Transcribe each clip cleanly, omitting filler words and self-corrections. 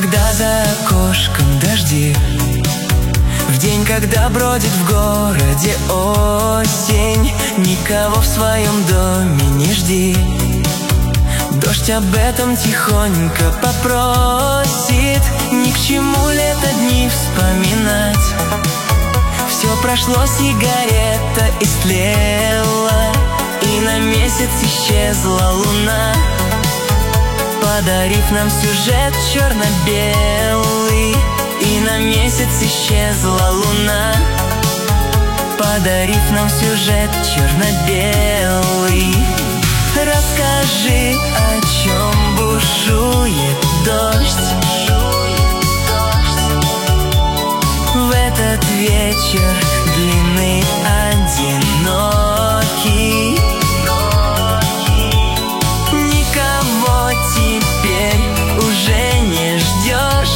когда за окошком дожди, в день, когда бродит в городе осень, никого в своем доме не жди. Дождь об этом тихонько попросит, ни к чему лето дни вспоминать. Все прошло, сигарета истлела, и на месяц исчезла луна, подарив нам сюжет черно-белый. И на месяц исчезла луна, подарив нам сюжет черно-белый. Расскажи, о чем бушует дождь в этот вечер длинный, одинокий. Никого теперь уже не ждешь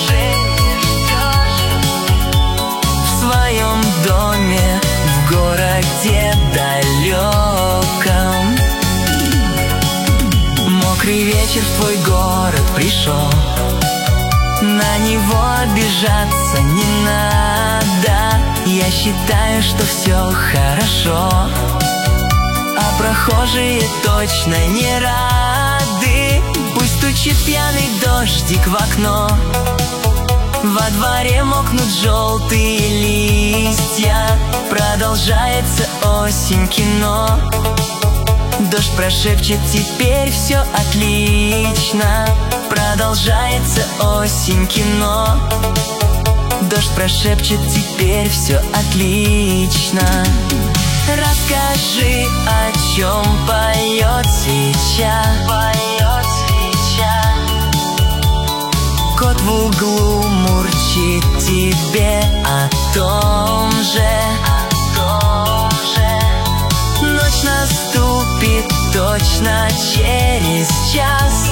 в своем доме в городе далеком. Мокрый вечер в твой город пришел, на него обижаться не надо. Я считаю, что все хорошо, а прохожие точно не рады. Пусть стучит пьяный дождик в окно, во дворе мокнут желтые листья, продолжается осень, кино. Дождь прошепчет: теперь все отлично. Продолжается осень, кино. Дождь прошепчет: теперь все отлично. Расскажи, о чем поет свеча. Кот в углу мурчит тебе о том же. Ночь наступит точно через час.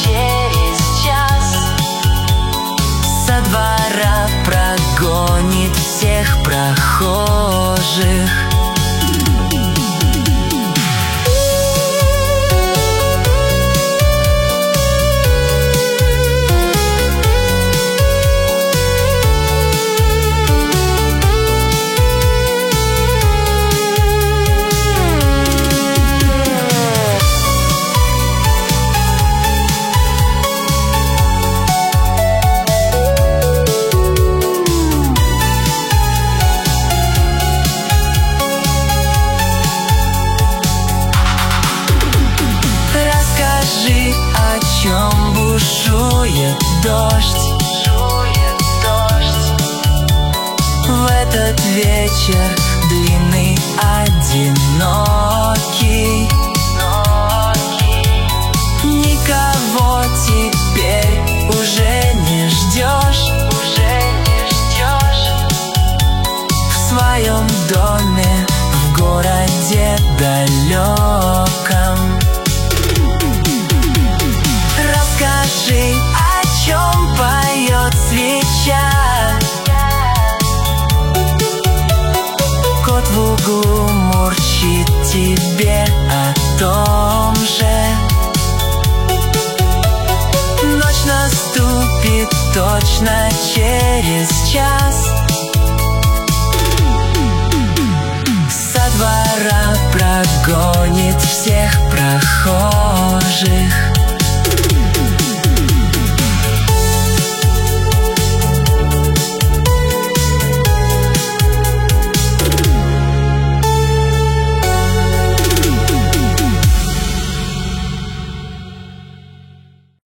Со двора прогонит всех прохожих. О чем бушует дождь в этот вечер длинный, одинокий. Никого теперь уже не ждешь в своем доме в городе далеком. Расскажи, о чем поет свеча. Кот в углу мурчит тебе о том же. Ночь наступит точно через час. Со двора прогонит всех прохожих.